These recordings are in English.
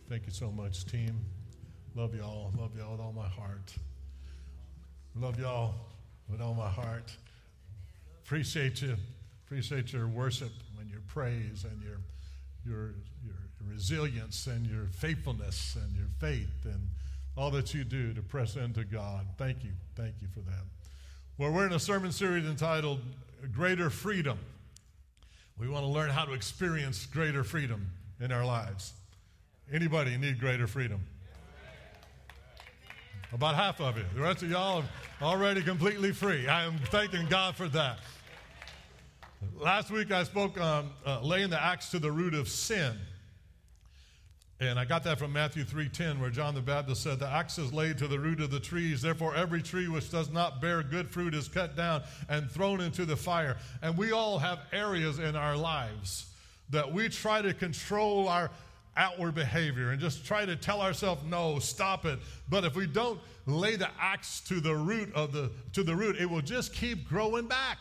Thank you so much, team. Love y'all. Love y'all with all my heart. Love y'all with all my heart. Appreciate you. Appreciate your worship and your praise and your resilience and your faithfulness and your faith and all that you do to press into God. Thank you. Thank you for that. Well, we're in a sermon series entitled Greater Freedom. We want to learn how to experience greater freedom in our lives. Anybody need greater freedom? About half of you. The rest of y'all are already completely free. I am thanking God for that. Last week I spoke on laying the axe to the root of sin. And I got that from Matthew 3:10, where John the Baptist said, "The axe is laid to the root of the trees. Therefore, every tree which does not bear good fruit is cut down and thrown into the fire." And we all have areas in our lives that we try to control our outward behavior and just try to tell ourselves, no, stop it. But if we don't lay the axe to the root, it will just keep growing back.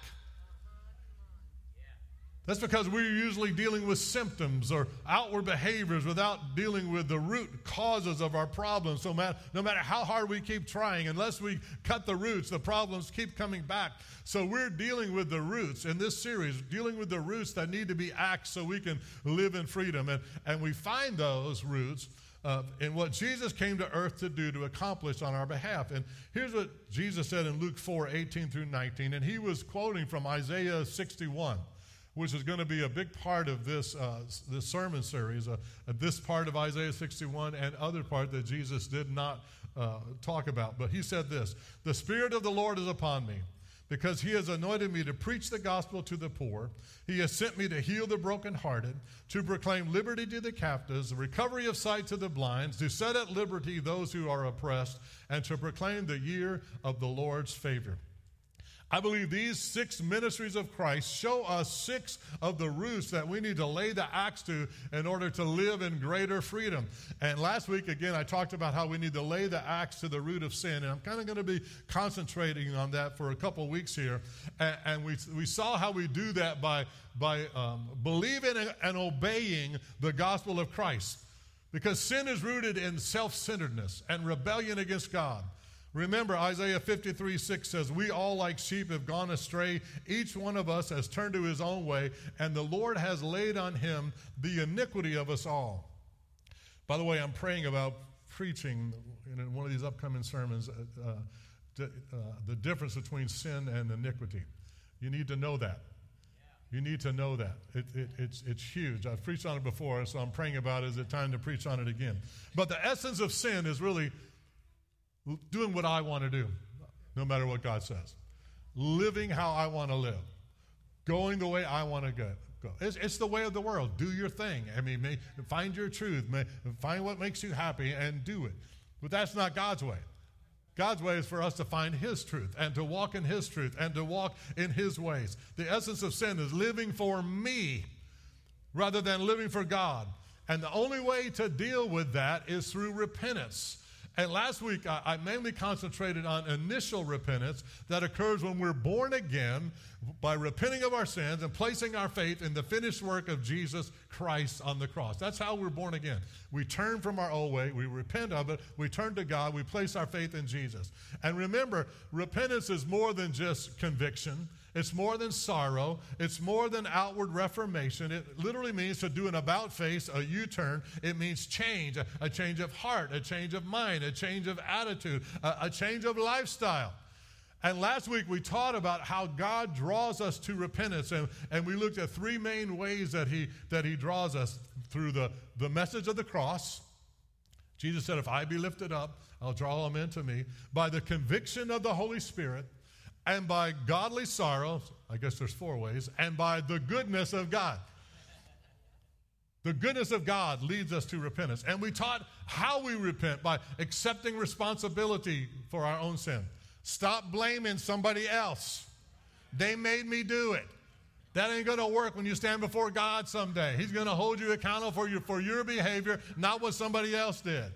That's because we're usually dealing with symptoms or outward behaviors without dealing with the root causes of our problems. So no matter how hard we keep trying, unless we cut the roots, the problems keep coming back. So we're dealing with the roots in this series, dealing with the roots that need to be axed so we can live in freedom. And we find those roots in what Jesus came to earth to do, to accomplish on our behalf. And here's what Jesus said in Luke 4:18 through 19. And he was quoting from Isaiah 61. Which is going to be a big part of this sermon series, this part of Isaiah 61 and other part that Jesus did not talk about. But he said this: "The Spirit of the Lord is upon me, because he has anointed me to preach the gospel to the poor. He has sent me to heal the brokenhearted, to proclaim liberty to the captives, the recovery of sight to the blind, to set at liberty those who are oppressed, and to proclaim the year of the Lord's favor." I believe these 6 ministries of Christ show us 6 of the roots that we need to lay the axe to in order to live in greater freedom. And last week, again, I talked about how we need to lay the axe to the root of sin. And I'm kind of going to be concentrating on that for a couple weeks here. And we saw how we do that by believing and obeying the gospel of Christ. Because sin is rooted in self-centeredness and rebellion against God. Remember, Isaiah 53:6 says, "We all like sheep have gone astray. Each one of us has turned to his own way, and the Lord has laid on him the iniquity of us all." By the way, I'm praying about preaching in one of these upcoming sermons, the difference between sin and iniquity. You need to know that. You need to know that. It's huge. I've preached on it before, so I'm praying about it. Is it time to preach on it again? But the essence of sin is really doing what I want to do, no matter what God says. Living how I want to live. Going the way I want to go. It's the way of the world. Do your thing. I mean, find your truth. Find what makes you happy and do it. But that's not God's way. God's way is for us to find his truth and to walk in his truth and to walk in his ways. The essence of sin is living for me rather than living for God. And the only way to deal with that is through repentance. And last week, I mainly concentrated on initial repentance that occurs when we're born again by repenting of our sins and placing our faith in the finished work of Jesus Christ on the cross. That's how we're born again. We turn from our old way, we repent of it, we turn to God, we place our faith in Jesus. And remember, repentance is more than just conviction. It's more than sorrow. It's more than outward reformation. It literally means to do an about-face, a U-turn. It means change, a change of heart, a change of mind, a change of attitude, a change of lifestyle. And last week we taught about how God draws us to repentance, and we looked at 3 main ways that he draws us through the message of the cross. Jesus said, "If I be lifted up, I'll draw them into me." By the conviction of the Holy Spirit, and by godly sorrow, I guess there's 4 ways, and by the goodness of God. The goodness of God leads us to repentance. And we taught how we repent by accepting responsibility for our own sin. Stop blaming somebody else. They made me do it. That ain't going to work when you stand before God someday. He's going to hold you accountable for your behavior, not what somebody else did.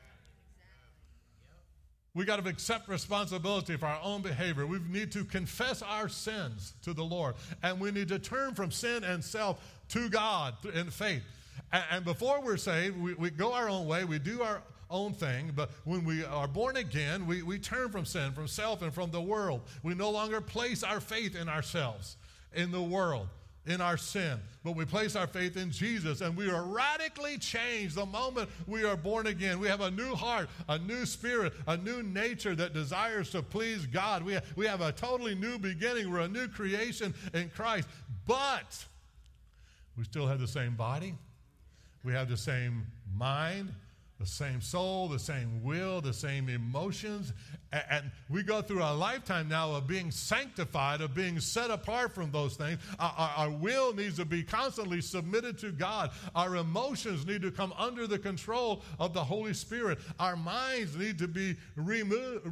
We got to accept responsibility for our own behavior. We need to confess our sins to the Lord. And we need to turn from sin and self to God in faith. And before we're saved, we go our own way, we do our own thing, but when we are born again, we turn from sin, from self, and from the world. We no longer place our faith in ourselves, in the world, in our sin, but we place our faith in Jesus, and we are radically changed the moment we are born again. We have a new heart, a new spirit, a new nature that desires to please God. We have a totally new beginning. We're a new creation in Christ, but we still have the same body. We have the same mind, the same soul, the same will, the same emotions. And we go through a lifetime now of being sanctified, of being set apart from those things. Our will needs to be constantly submitted to God. Our emotions need to come under the control of the Holy Spirit. Our minds need to be removed.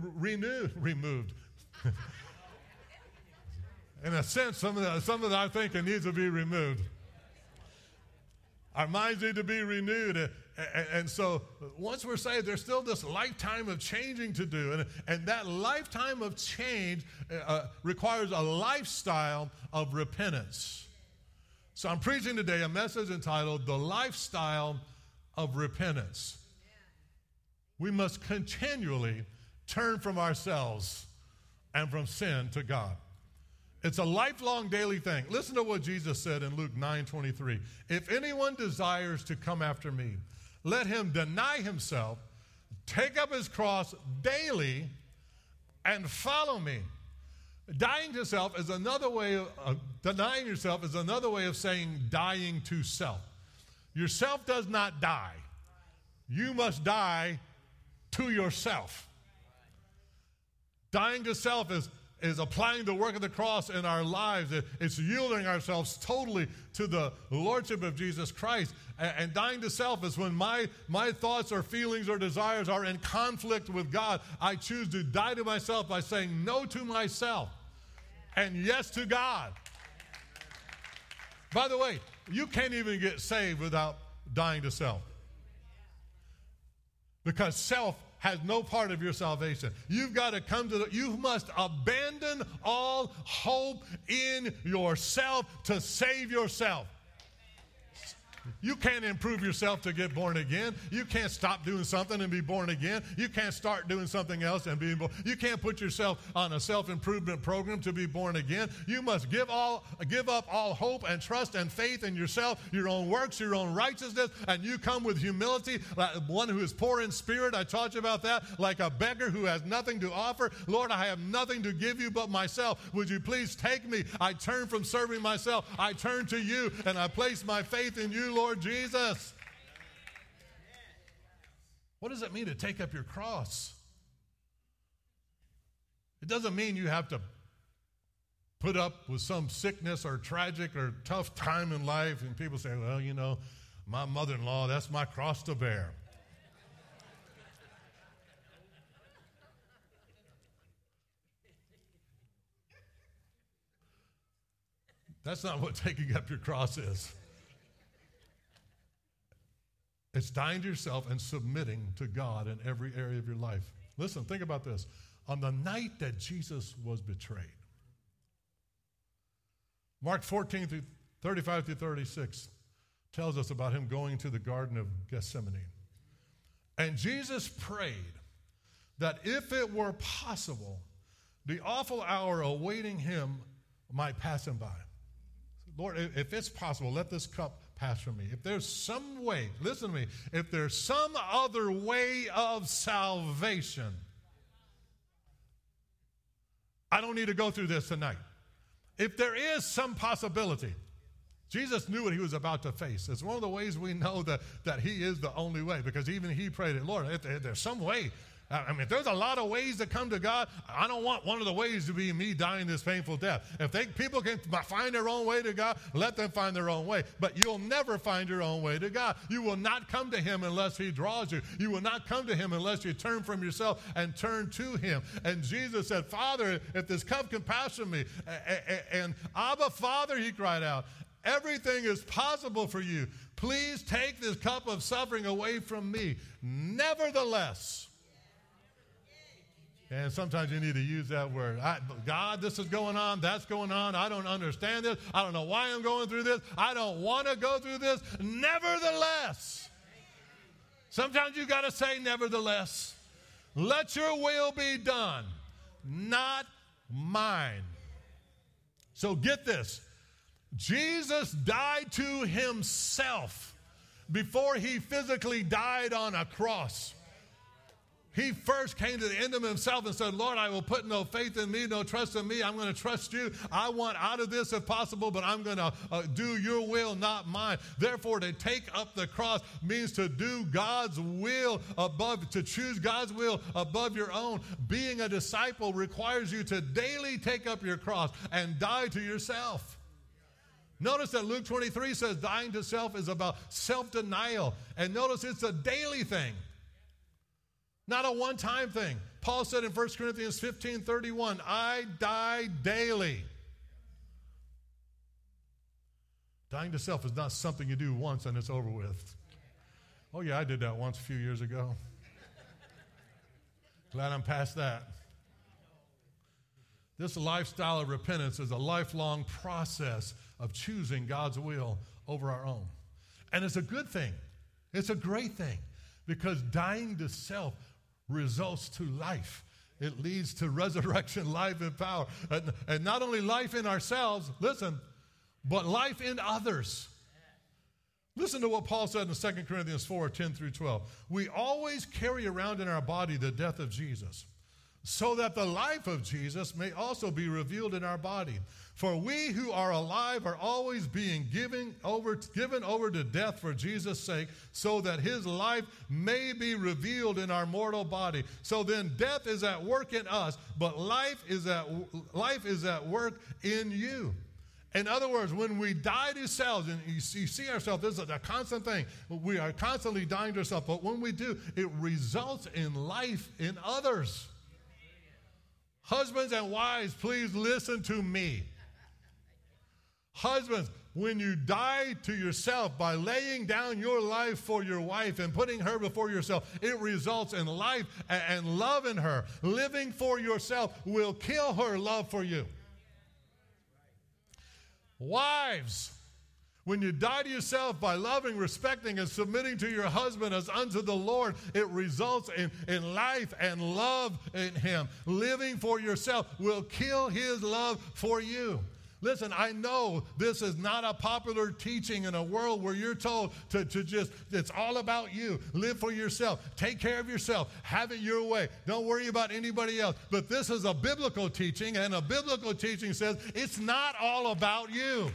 In a sense, some of our thinking needs to be removed. Our minds need to be renewed. And so once we're saved, there's still this lifetime of changing to do. And that lifetime of change requires a lifestyle of repentance. So I'm preaching today a message entitled, The Lifestyle of Repentance. We must continually turn from ourselves and from sin to God. It's a lifelong daily thing. Listen to what Jesus said in Luke 9:23. If anyone desires to come after me, let him deny himself, take up his cross daily, and follow me. Dying to self is another way of denying yourself is another way of saying dying to self. Yourself does not die. You must die to yourself. Dying to self is applying the work of the cross in our lives. It's yielding ourselves totally to the lordship of Jesus Christ. And dying to self is when my thoughts or feelings or desires are in conflict with God. I choose to die to myself by saying no to myself and yes to God. By the way, you can't even get saved without dying to self, because self has no part of your salvation. You've got to you must abandon all hope in yourself to save yourself. You can't improve yourself to get born again. You can't stop doing something and be born again. You can't start doing something else and be born. You can't put yourself on a self-improvement program to be born again. You must give up all hope and trust and faith in yourself, your own works, your own righteousness, and you come with humility, like one who is poor in spirit. I taught you about that, like a beggar who has nothing to offer. Lord, I have nothing to give you but myself. Would you please take me? I turn from serving myself. I turn to you, and I place my faith in you, Lord Jesus. What does it mean to take up your cross? It doesn't mean you have to put up with some sickness or tragic or tough time in life. And people say, well, you know, my mother-in-law, that's my cross to bear. That's not what taking up your cross is. It's dying to yourself and submitting to God in every area of your life. Listen, think about this. On the night that Jesus was betrayed, Mark 14:35-36 tells us about him going to the Garden of Gethsemane. And Jesus prayed that if it were possible, the awful hour awaiting him might pass him by. Lord, if it's possible, let this cup pass from me. If there's some way, listen to me, if there's some other way of salvation, I don't need to go through this tonight. If there is some possibility, Jesus knew what he was about to face. It's one of the ways we know that he is the only way, because even he prayed it, Lord, if there's some way. I mean, if there's a lot of ways to come to God, I don't want one of the ways to be me dying this painful death. If people can find their own way to God, let them find their own way. But you'll never find your own way to God. You will not come to him unless he draws you. You will not come to him unless you turn from yourself and turn to him. And Jesus said, Father, if this cup can pass from me, and Abba, Father, he cried out, everything is possible for you. Please take this cup of suffering away from me. Nevertheless, And sometimes you need to use that word. God, this is going on, that's going on. I don't understand this. I don't know why I'm going through this. I don't want to go through this. Nevertheless. Sometimes you got to say nevertheless. Let your will be done, not mine. So get this. Jesus died to himself before he physically died on a cross. He first came to the end of himself and said, Lord, I will put no faith in me, no trust in me. I'm going to trust you. I want out of this if possible, but I'm going to do your will, not mine. Therefore, to take up the cross means to do God's will above, to choose God's will above your own. Being a disciple requires you to daily take up your cross and die to yourself. Notice that Luke 23 says dying to self is about self-denial. And notice it's a daily thing. Not a one-time thing. Paul said in 1 Corinthians 15:31, I die daily. Dying to self is not something you do once and it's over with. Oh yeah, I did that once a few years ago. Glad I'm past that. This lifestyle of repentance is a lifelong process of choosing God's will over our own. And it's a good thing. It's a great thing because dying to self results to life. It leads to resurrection, life, and power. And not only life in ourselves, listen, but life in others. Listen to what Paul said in 2 Corinthians 4:10-12. We always carry around in our body the death of Jesus, so that the life of Jesus may also be revealed in our body. For we who are alive are always being given over to death for Jesus' sake, so that his life may be revealed in our mortal body. So then death is at work in us, but life is at work in you. In other words, when we die to selves, and you see ourselves, this is a constant thing. We are constantly dying to ourselves, but when we do, it results in life in others. Husbands and wives, please listen to me. Husbands, when you die to yourself by laying down your life for your wife and putting her before yourself, it results in life and love in her. Living for yourself will kill her love for you. Wives, when you die to yourself by loving, respecting, and submitting to your husband as unto the Lord, it results in life and love in him. Living for yourself will kill his love for you. Listen, I know this is not a popular teaching in a world where you're told to just, it's all about you. Live for yourself. Take care of yourself. Have it your way. Don't worry about anybody else. But this is a biblical teaching, and a biblical teaching says it's not all about you.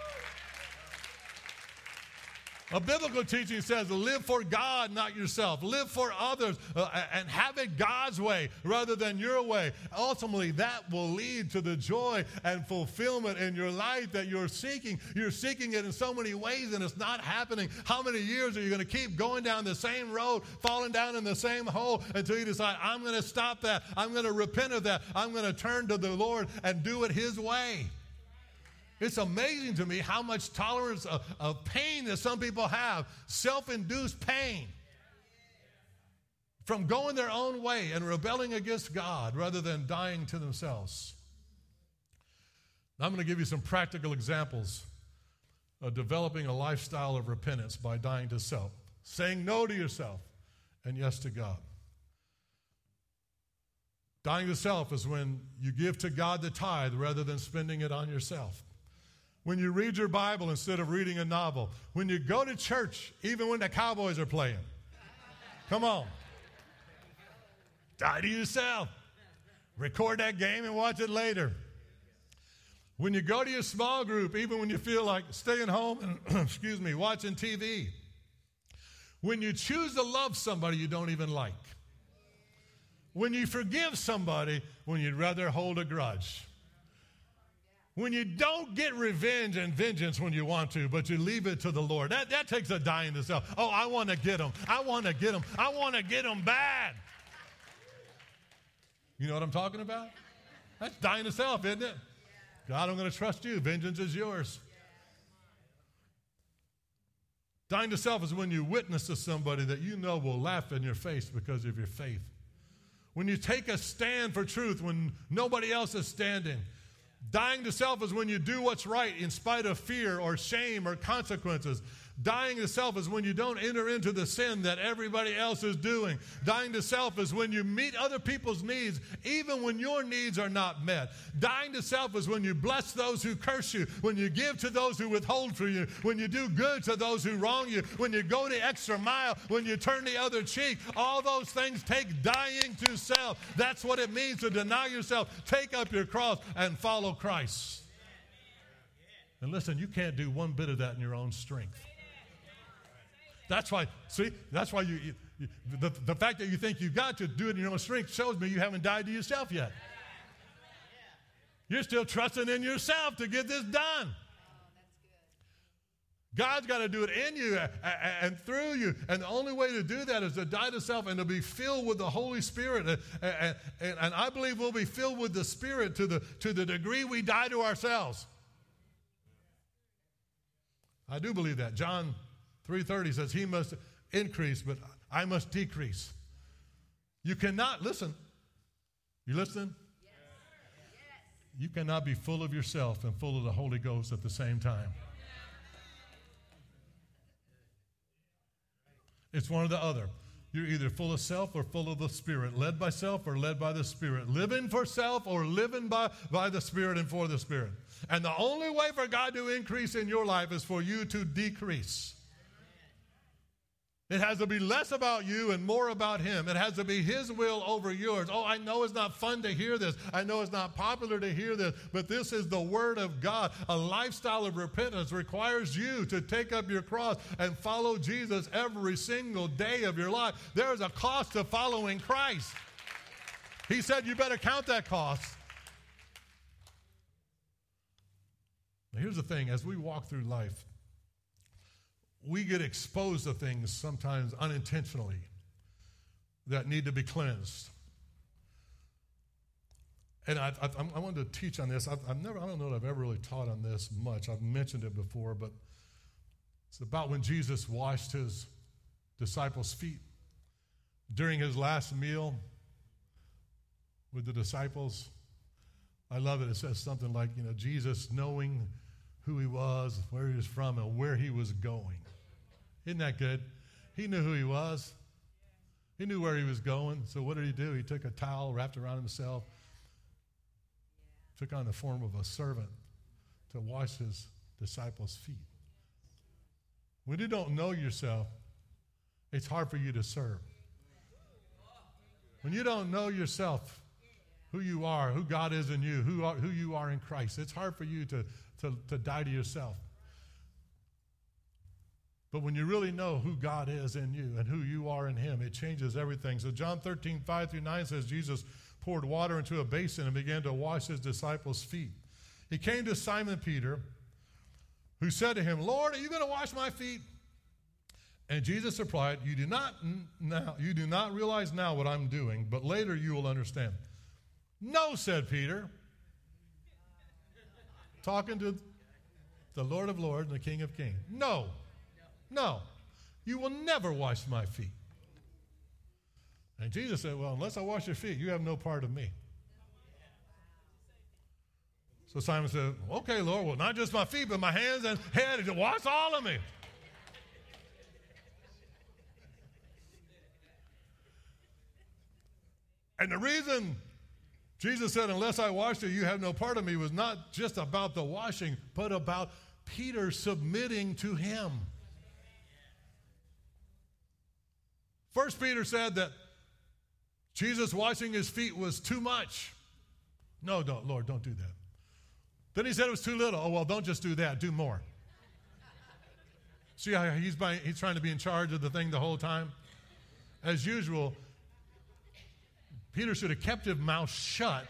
A biblical teaching says live for God, not yourself. Live for others and have it God's way rather than your way. Ultimately, that will lead to the joy and fulfillment in your life that you're seeking. You're seeking it in so many ways and it's not happening. How many years are you going to keep going down the same road, falling down in the same hole until you decide, I'm going to stop that. I'm going to repent of that. I'm going to turn to the Lord and do it his way. It's amazing to me how much tolerance of pain that some people have, self-induced pain, from going their own way and rebelling against God rather than dying to themselves. Now, I'm going to give you some practical examples of developing a lifestyle of repentance by dying to self, saying no to yourself and yes to God. Dying to self is when you give to God the tithe rather than spending it on yourself. When you read your Bible instead of reading a novel. When you go to church, even when the Cowboys are playing. Come on. Die to yourself. Record that game and watch it later. When you go to your small group, even when you feel like staying home and, watching TV. When you choose to love somebody you don't even like. When you forgive somebody when you'd rather hold a grudge. When you don't get revenge and vengeance when you want to, but you leave it to the Lord. That takes a dying to self. Oh, I want to get them. I want to get them. I want to get them bad. You know what I'm talking about? That's dying to self, isn't it? God, I'm going to trust you. Vengeance is yours. Dying to self is when you witness to somebody that you know will laugh in your face because of your faith. When you take a stand for truth when nobody else is standing. Dying to self is when you do what's right in spite of fear or shame or consequences. Dying to self is when you don't enter into the sin that everybody else is doing. Dying to self is when you meet other people's needs, even when your needs are not met. Dying to self is when you bless those who curse you, when you give to those who withhold from you, when you do good to those who wrong you, when you go the extra mile, when you turn the other cheek. All those things take dying to self. That's what it means to deny yourself, take up your cross, and follow Christ. And listen, you can't do one bit of that in your own strength. That's why the fact that you think you've got to do it in your own strength shows me you haven't died to yourself yet. You're still trusting in yourself to get this done. God's got to do it in you and through you. And the only way to do that is to die to self and to be filled with the Holy Spirit. And I believe we'll be filled with the Spirit to the degree we die to ourselves. I do believe that. John 3:30 says, he must increase, but I must decrease. You cannot, listen, you listening? Yes. You cannot be full of yourself and full of the Holy Ghost at the same time. It's one or the other. You're either full of self or full of the Spirit, led by self or led by the Spirit, living for self or living by the Spirit and for the Spirit. And the only way for God to increase in your life is for you to decrease. It has to be less about you and more about him. It has to be his will over yours. Oh, I know it's not fun to hear this. I know it's not popular to hear this, but this is the word of God. A lifestyle of repentance requires you to take up your cross and follow Jesus every single day of your life. There is a cost to following Christ. He said you better count that cost. Now, here's the thing. As we walk through life, we get exposed to things sometimes unintentionally that need to be cleansed. And I wanted to teach on this. I don't know that I've ever really taught on this much. I've mentioned it before, but it's about when Jesus washed his disciples' feet during his last meal with the disciples. I love it. It says something like, Jesus knowing who he was, where he was from, and where he was going. Isn't that good? He knew who he was. He knew where he was going. So what did he do? He took a towel, wrapped around himself, took on the form of a servant to wash his disciples' feet. When you don't know yourself, it's hard for you to serve. When you don't know yourself, who you are, who God is in you, who you are in Christ, it's hard for you to die to yourself. But when you really know who God is in you and who you are in him, it changes everything. So John 13:5-9 says Jesus poured water into a basin and began to wash his disciples' feet. He came to Simon Peter, who said to him, Lord, are you going to wash my feet? And Jesus replied, you do not realize now what I'm doing, but later you will understand. No, said Peter, talking to the Lord of Lords and the King of Kings. No, you will never wash my feet. And Jesus said, well, unless I wash your feet, you have no part of me. So Simon said, okay, Lord, well, not just my feet, but my hands and head. Wash all of me. And the reason Jesus said, unless I wash you, you have no part of me, was not just about the washing, but about Peter submitting to him. First Peter said that Jesus washing his feet was too much. No, Lord, don't do that. Then he said it was too little. Oh, well, don't just do that. Do more. See how he's trying to be in charge of the thing the whole time? As usual, Peter should have kept his mouth shut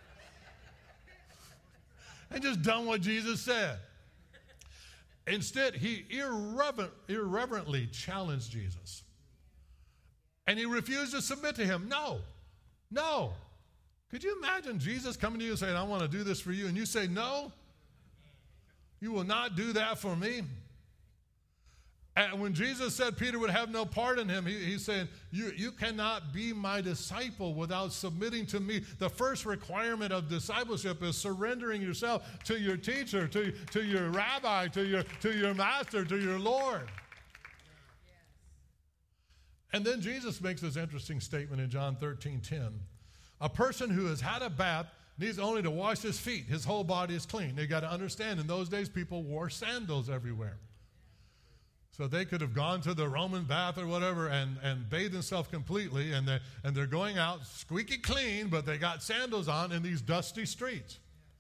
and just done what Jesus said. Instead, he irreverently challenged Jesus. And he refused to submit to him. No. Could you imagine Jesus coming to you and saying, I want to do this for you, and you say, no, you will not do that for me? And when Jesus said Peter would have no part in him, he said, you cannot be my disciple without submitting to me. The first requirement of discipleship is surrendering yourself to your teacher, to your rabbi, to your master, to your Lord. And then Jesus makes this interesting statement in John 13:10. A person who has had a bath needs only to wash his feet. His whole body is clean. They got to understand, in those days, people wore sandals everywhere. So they could have gone to the Roman bath or whatever and bathed themselves completely, and they're going out squeaky clean, but they got sandals on in these dusty streets.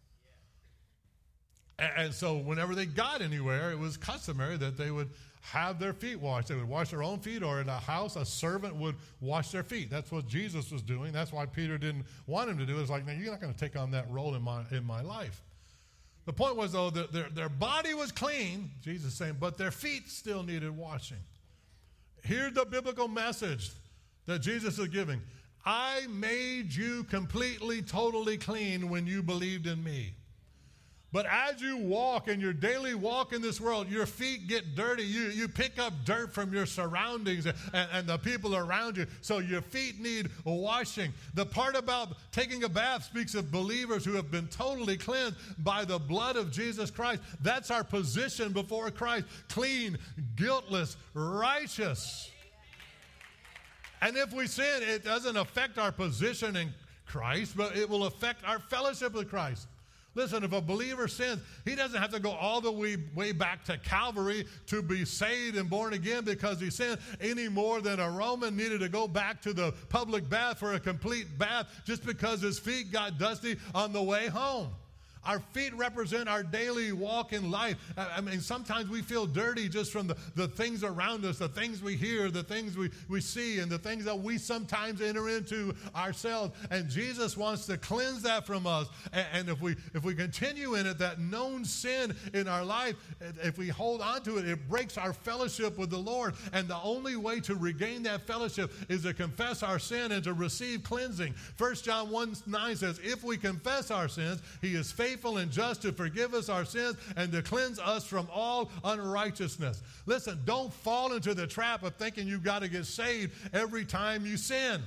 And so whenever they got anywhere, it was customary that they would have their feet washed. They would wash their own feet, or in a house, a servant would wash their feet. That's what Jesus was doing. That's why Peter didn't want him to do it. It's like, no, you're not going to take on that role in my life. The point was, though, that their body was clean, Jesus is saying, but their feet still needed washing. Here's the biblical message that Jesus is giving. I made you completely, totally clean when you believed in me. But as you walk in your daily walk in this world, your feet get dirty. You pick up dirt from your surroundings and the people around you. So your feet need washing. The part about taking a bath speaks of believers who have been totally cleansed by the blood of Jesus Christ. That's our position before Christ. Clean, guiltless, righteous. And if we sin, it doesn't affect our position in Christ, but it will affect our fellowship with Christ. Listen, if a believer sins, he doesn't have to go all the way back to Calvary to be saved and born again because he sinned, any more than a Roman needed to go back to the public bath for a complete bath just because his feet got dusty on the way home. Our feet represent our daily walk in life. I mean, sometimes we feel dirty just from the things around us, the things we hear, the things we see, and the things that we sometimes enter into ourselves. And Jesus wants to cleanse that from us. And if we continue in it, that known sin in our life, if we hold on to it, it breaks our fellowship with the Lord. And the only way to regain that fellowship is to confess our sin and to receive cleansing. 1 John 1:9 says, if we confess our sins, he is faithful and just to forgive us our sins and to cleanse us from all unrighteousness. Listen, don't fall into the trap of thinking you've got to get saved every time you sin.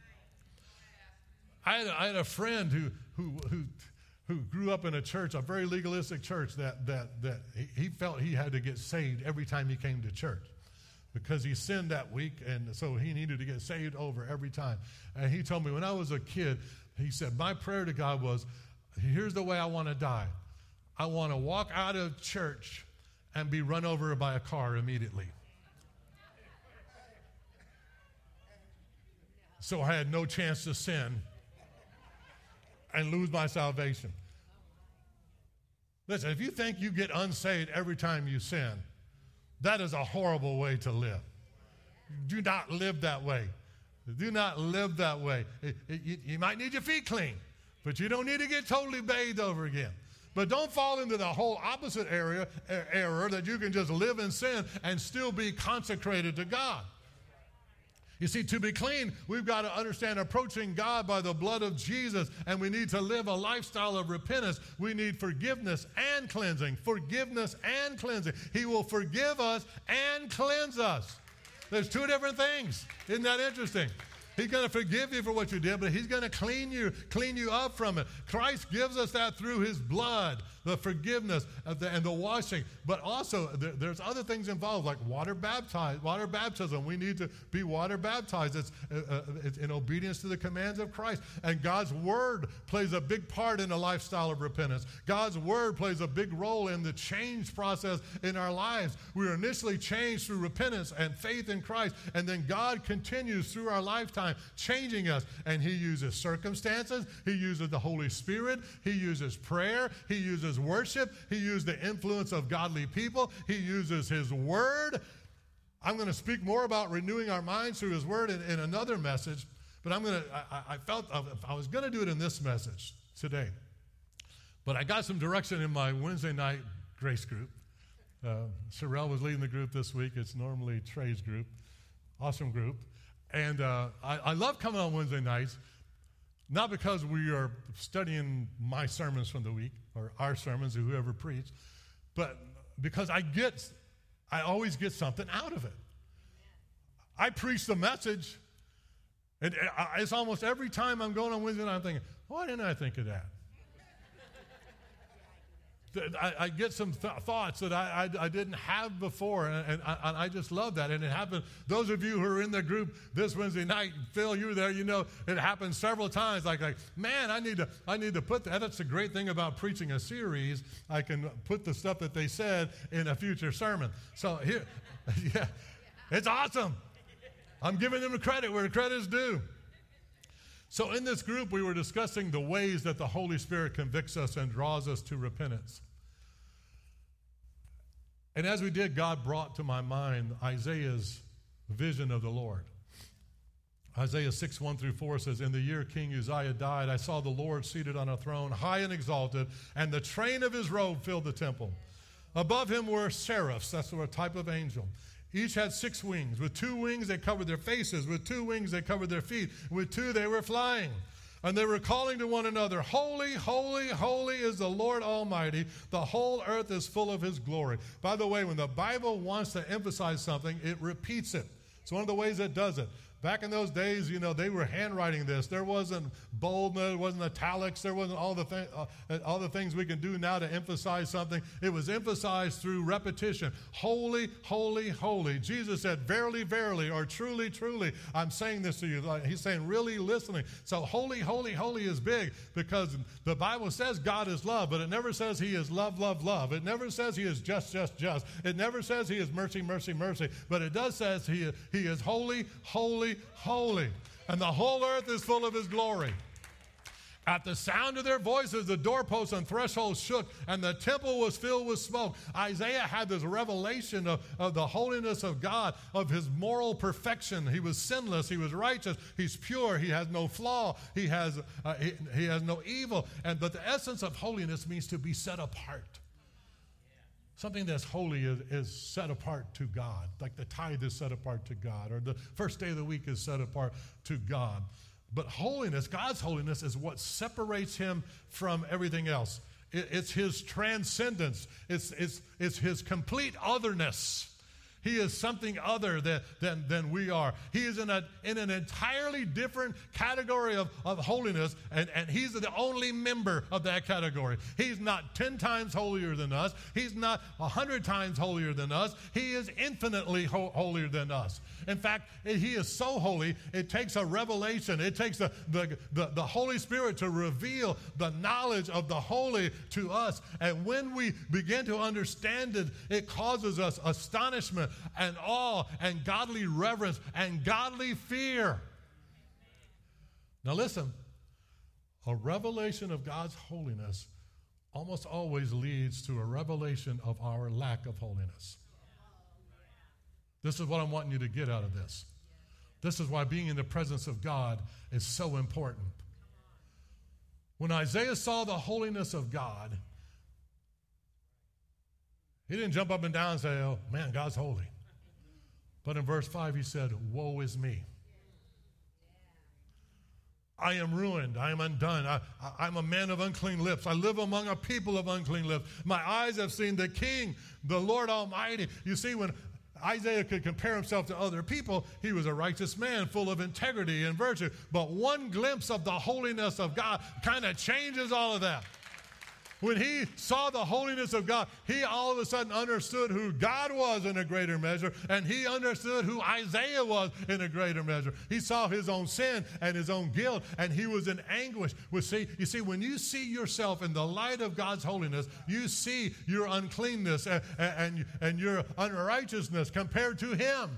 I had a friend who grew up in a church, a very legalistic church, that he felt he had to get saved every time he came to church because he sinned that week, and so he needed to get saved over every time. And he told me when I was a kid, he said, my prayer to God was, here's the way I want to die. I want to walk out of church and be run over by a car immediately. So I had no chance to sin and lose my salvation. Listen, if you think you get unsaved every time you sin, that is a horrible way to live. Do not live that way. Do not live that way. You might need your feet clean, but you don't need to get totally bathed over again. But don't fall into the whole opposite error that you can just live in sin and still be consecrated to God. You see, to be clean, we've got to understand approaching God by the blood of Jesus, and we need to live a lifestyle of repentance. We need forgiveness and cleansing. Forgiveness and cleansing. He will forgive us and cleanse us. There's two different things. Isn't that interesting? He's going to forgive you for what you did, but he's going to clean you up from it. Christ gives us that through his blood, the forgiveness and the washing. But also, there's other things involved, like water baptism. We need to be water baptized. It's in obedience to the commands of Christ. And God's word plays a big part in a lifestyle of repentance. God's word plays a big role in the change process in our lives. We are initially changed through repentance and faith in Christ, and then God continues through our lifetime changing us. And he uses circumstances. He uses the Holy Spirit. He uses prayer. He uses worship. He used the influence of godly people. He uses his word. I'm going to speak more about renewing our minds through his word in another message, but I felt I was going to do it in this message today. But I got some direction in my Wednesday night grace group. Sherelle was leading the group this week. It's normally Trey's group. Awesome group. And I love coming on Wednesday nights, not because we are studying my sermons from the week or our sermons or whoever preached, but because I get I always get something out of it. I preach the message, and it's almost every time I'm going on Wednesday night, I'm thinking, why didn't I think of that? I get some thoughts that I didn't have before, and I just love that. And it happened. Those of you who are in the group this Wednesday night, Phil, you were there. You know it happened several times. Like man, I need to put that. That's the great thing about preaching a series. I can put the stuff that they said in a future sermon. So here, yeah, it's awesome. I'm giving them the credit where the credit is due. So in this group, we were discussing the ways that the Holy Spirit convicts us and draws us to repentance. And as we did, God brought to my mind Isaiah's vision of the Lord. Isaiah 6:1-4 says, in the year King Uzziah died, I saw the Lord seated on a throne, high and exalted, and the train of his robe filled the temple. Above him were seraphs, that's a type of angel. Each had 6 wings. With 2 wings they covered their faces. With 2 wings they covered their feet. With 2 they were flying. And they were calling to one another, holy, holy, holy is the Lord Almighty. The whole earth is full of his glory. By the way, when the Bible wants to emphasize something, it repeats it. It's one of the ways it does it. Back in those days, you know, they were handwriting this. There wasn't bold, there wasn't italics, there wasn't all the things we can do now to emphasize something. It was emphasized through repetition. Holy, holy, holy. Jesus said, verily, verily, or truly, truly, I'm saying this to you. He's saying, really listening. So holy, holy, holy is big because the Bible says God is love, but it never says he is love, love, love. It never says he is just, just, just. It never says he is mercy, mercy, mercy. But it does say he is holy, holy, holy, and the whole earth is full of his glory. At the sound of their voices, the doorposts and thresholds shook, and the temple was filled with smoke. Isaiah had this revelation of the holiness of God, of his moral perfection. He was sinless. He was righteous. He's pure. He has no flaw. He has no evil. But the essence of holiness means to be set apart. Something that's holy is set apart to God, like the tithe is set apart to God, or the first day of the week is set apart to God. But holiness, God's holiness, is what separates him from everything else. It's his transcendence. It's his complete otherness. He is something other than we are. He is in an entirely different category of holiness, and he's the only member of that category. He's not 10 times holier than us. He's not 100 times holier than us. He is infinitely holier than us. In fact, he is so holy, it takes a revelation. It takes the Holy Spirit to reveal the knowledge of the holy to us. And when we begin to understand it, it causes us astonishment and awe and godly reverence and godly fear. Now listen, a revelation of God's holiness almost always leads to a revelation of our lack of holiness. This is what I'm wanting you to get out of this. This is why being in the presence of God is so important. When Isaiah saw the holiness of God, he didn't jump up and down and say, oh, man, God's holy. But in verse 5, he said, woe is me. I am ruined. I am undone. I'm a man of unclean lips. I live among a people of unclean lips. My eyes have seen the King, the Lord Almighty. You see, when Isaiah could compare himself to other people, he was a righteous man full of integrity and virtue. But one glimpse of the holiness of God kind of changes all of that. When he saw the holiness of God, he all of a sudden understood who God was in a greater measure, and he understood who Isaiah was in a greater measure. He saw his own sin and his own guilt, and he was in anguish. You see, when you see yourself in the light of God's holiness, you see your uncleanness and your unrighteousness compared to him.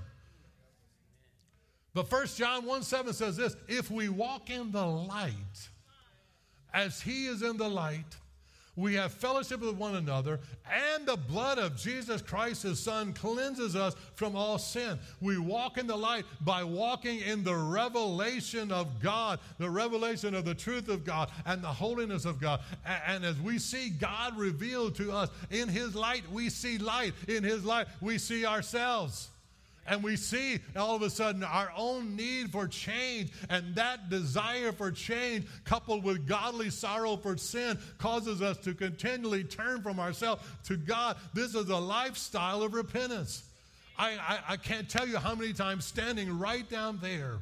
But 1 John 1:7 says this, if we walk in the light as he is in the light, we have fellowship with one another, and the blood of Jesus Christ, his Son, cleanses us from all sin. We walk in the light by walking in the revelation of God, the revelation of the truth of God and the holiness of God. And as we see God revealed to us in his light, we see light. In his light, we see ourselves. And we see all of a sudden our own need for change, and that desire for change coupled with godly sorrow for sin causes us to continually turn from ourselves to God. This is a lifestyle of repentance. I can't tell you how many times standing right down there,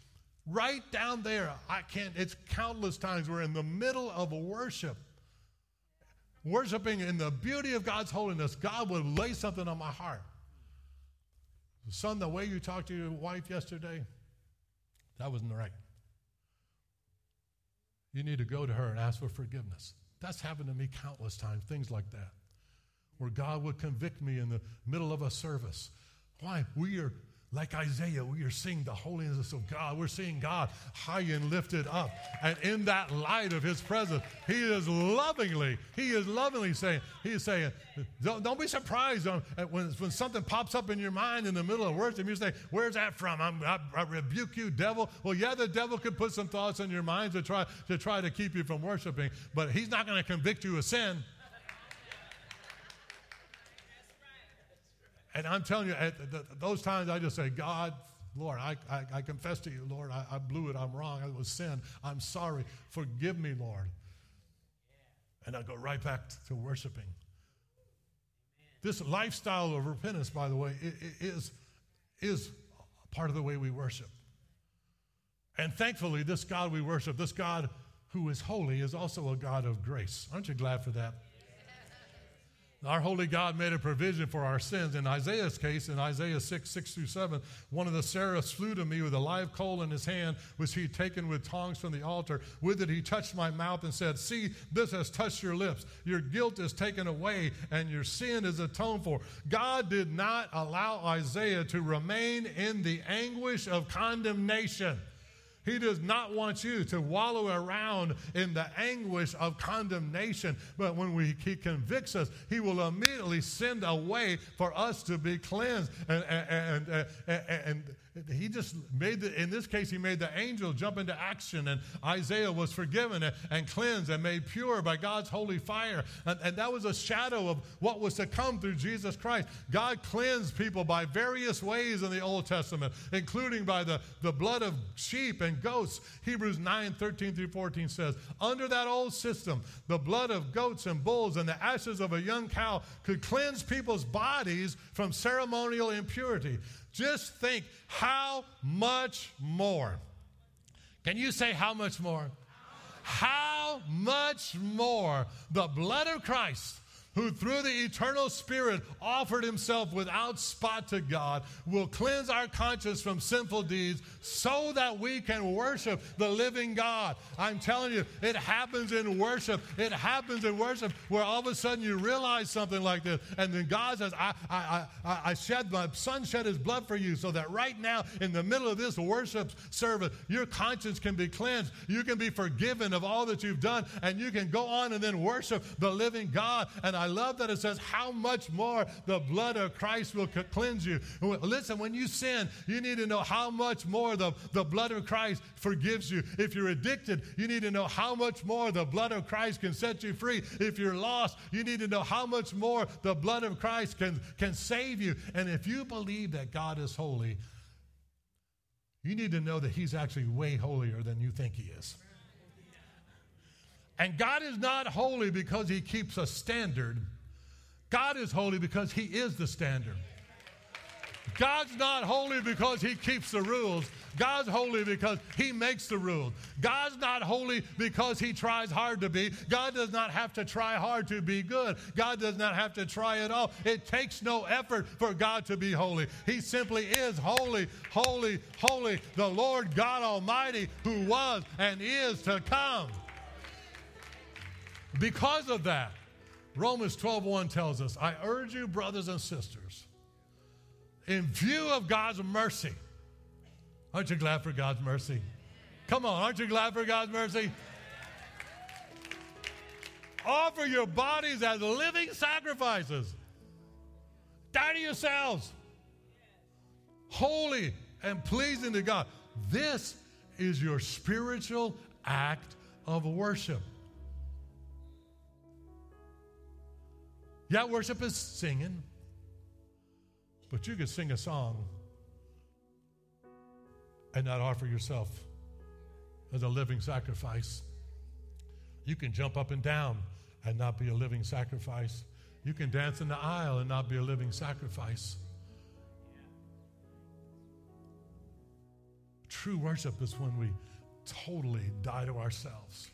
it's countless times we're in the middle of a worship, worshiping in the beauty of God's holiness. God would lay something on my heart. Son, the way you talked to your wife yesterday, that wasn't right. You need to go to her and ask for forgiveness. That's happened to me countless times, things like that, where God would convict me in the middle of a service. Why? We are, like Isaiah, we are seeing the holiness of God. We're seeing God high and lifted up. And in that light of his presence, he is lovingly saying, don't be surprised when something pops up in your mind in the middle of worship. You say, where's that from? I rebuke you, devil. Well, yeah, the devil could put some thoughts in your mind to try to keep you from worshiping, but he's not going to convict you of sin. And I'm telling you, at those times I just say, God, Lord, I confess to you, Lord, I blew it. I'm wrong. It was sin. I'm sorry. Forgive me, Lord. And I go right back to worshiping. This lifestyle of repentance, by the way, is part of the way we worship. And thankfully, this God we worship, this God who is holy, is also a God of grace. Aren't you glad for that? Our holy God made a provision for our sins. In Isaiah's case, in Isaiah 6:6-7, one of the seraphs flew to me with a live coal in his hand, which he had taken with tongs from the altar. With it he touched my mouth and said, see, this has touched your lips. Your guilt is taken away and your sin is atoned for. God did not allow Isaiah to remain in the anguish of condemnation. He does not want you to wallow around in the anguish of condemnation. But when he convicts us, he will immediately send a way for us to be cleansed. And he just made, in this case, he made the angel jump into action. And Isaiah was forgiven and cleansed and made pure by God's holy fire. And that was a shadow of what was to come through Jesus Christ. God cleansed people by various ways in the Old Testament, including by the blood of sheep and goats. Hebrews 9:13-14 says, under that old system, the blood of goats and bulls and the ashes of a young cow could cleanse people's bodies from ceremonial impurity. Just think how much more. Can you say how much more? How much more the blood of Christ, who through the eternal Spirit offered himself without spot to God, will cleanse our conscience from sinful deeds so that we can worship the living God. I'm telling you, it happens in worship. It happens in worship where all of a sudden you realize something like this. And then God says, my son shed his blood for you so that right now in the middle of this worship service, your conscience can be cleansed. You can be forgiven of all that you've done, and you can go on and then worship the living God. And I love that it says how much more the blood of Christ will cleanse you. Listen, when you sin, you need to know how much more the blood of Christ forgives you. If you're addicted, you need to know how much more the blood of Christ can set you free. If you're lost, you need to know how much more the blood of Christ can save you. And if you believe that God is holy, you need to know that he's actually way holier than you think he is. And God is not holy because he keeps a standard. God is holy because he is the standard. God's not holy because he keeps the rules. God's holy because he makes the rules. God's not holy because he tries hard to be. God does not have to try hard to be good. God does not have to try at all. It takes no effort for God to be holy. He simply is holy, holy, holy, the Lord God Almighty, who was and is to come. Because of that, Romans 12:1 tells us, I urge you, brothers and sisters, in view of God's mercy. Aren't you glad for God's mercy? Come on, aren't you glad for God's mercy? Offer your bodies as living sacrifices. Die to yourselves. Holy and pleasing to God. This is your spiritual act of worship. Yeah, worship is singing, but you could sing a song and not offer yourself as a living sacrifice. You can jump up and down and not be a living sacrifice. You can dance in the aisle and not be a living sacrifice. True worship is when we totally die to ourselves.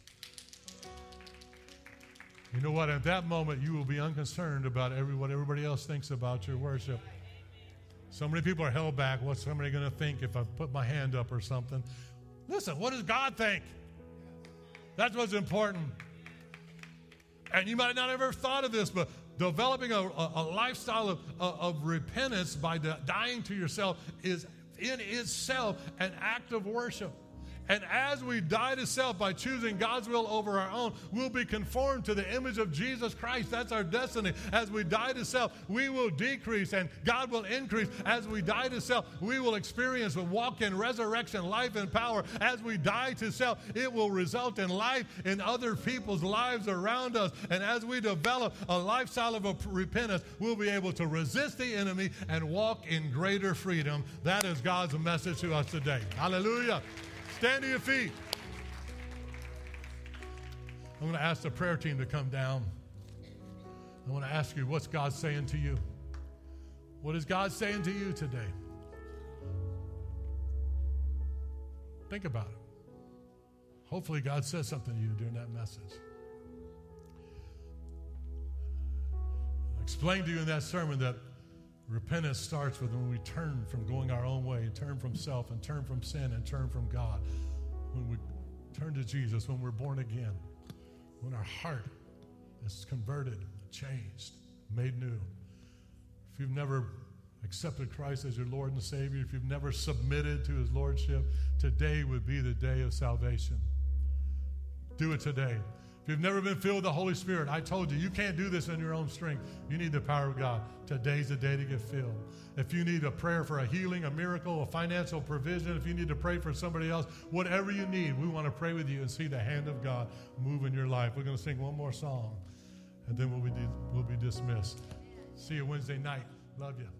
You know what? At that moment, you will be unconcerned about what everybody else thinks about your worship. So many people are held back. What's somebody going to think if I put my hand up or something? Listen, what does God think? That's what's important. And you might not have ever thought of this, but developing a lifestyle of repentance by dying to yourself is in itself an act of worship. And as we die to self by choosing God's will over our own, we'll be conformed to the image of Jesus Christ. That's our destiny. As we die to self, we will decrease and God will increase. As we die to self, we will experience and walk in resurrection, life, and power. As we die to self, it will result in life in other people's lives around us. And as we develop a lifestyle of repentance, we'll be able to resist the enemy and walk in greater freedom. That is God's message to us today. Hallelujah. Stand to your feet. I'm going to ask the prayer team to come down. I want to ask you, what's God saying to you? What is God saying to you today? Think about it. Hopefully God says something to you during that message. I explained to you in that sermon that repentance starts with when we turn from going our own way, and turn from self, and turn from sin, and turn from God. When we turn to Jesus, when we're born again, when our heart is converted, changed, made new. If you've never accepted Christ as your Lord and Savior, if you've never submitted to his lordship, today would be the day of salvation. Do it today. If you've never been filled with the Holy Spirit, I told you, you can't do this in your own strength. You need the power of God. Today's the day to get filled. If you need a prayer for a healing, a miracle, a financial provision, if you need to pray for somebody else, whatever you need, we want to pray with you and see the hand of God move in your life. We're going to sing one more song, and then we'll be dismissed. See you Wednesday night. Love you.